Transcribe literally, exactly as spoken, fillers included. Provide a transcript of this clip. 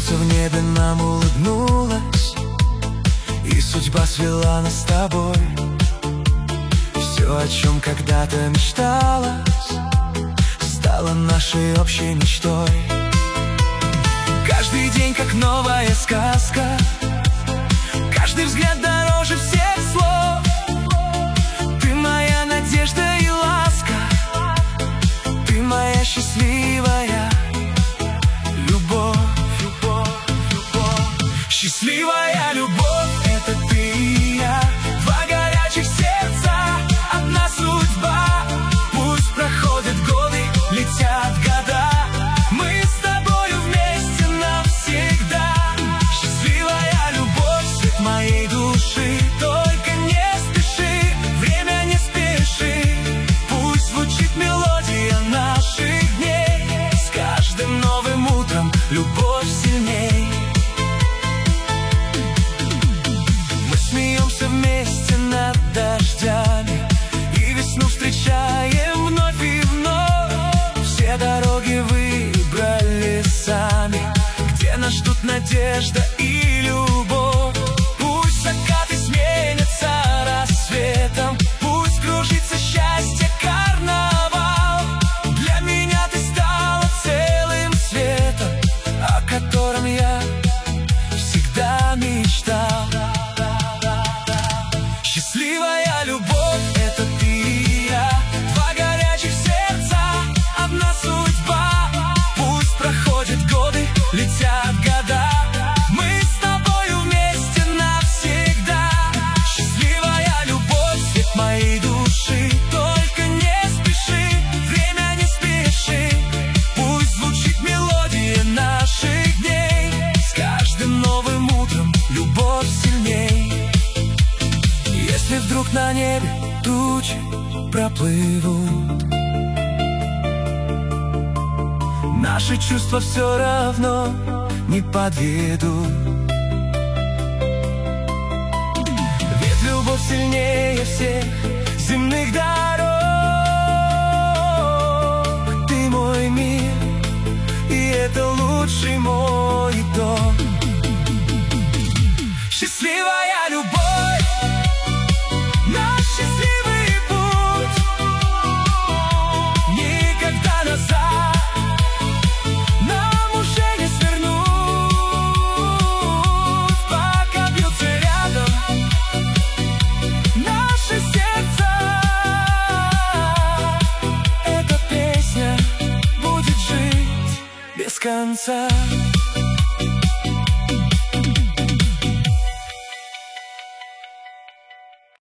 Солнце в небе нам улыбнулось, и судьба свела нас с тобой. Все, о чем когда-то мечталось, стало нашей общей мечтой. Каждый день как новая сказка, каждый взгляд дороже всех слов. Ты моя надежда и ласка, ты моя счастливая любовь, любовь, любовь. Счастливая любовь — это ты и я, два горячих сердца, одна судьба. Пусть проходят годы, летят года, мы с тобою вместе навсегда. Счастливая любовь — свет моей души, только не спеши, время не спеши. Пусть звучит мелодия наших дней, с каждым новым утром любовь сильней. Мы смеемся вместе над дождями, и весну встречаем вновь и вновь. Все дороги выбрали сами, где нас ждут надежда и любовь. Пусть закаты сменятся рассветом, пусть кружится счастье карнавал. Для меня ты стала целым светом, о котором я всегда мечтал. Счастливая любовь — это ты и я, два горячих сердца, одна судьба. Пусть проходят годы, летят года, мы с тобою вместе навсегда. Счастливая любовь — свет моей души, только не спеши, время не спеши. Пусть звучит мелодия наших дней, с каждым новым утром любовь сильней. Если вдруг на небе тучи проплывут, наши чувства все равно не подведут. Ведь любовь сильнее всех земных дорог. Ты мой мир, и это лучший мой итог. Счастливая любовь, наш счастливый путь, никогда назад нам уже не свернуть. Пока бьются рядом наши сердца, эта песня будет жить без конца.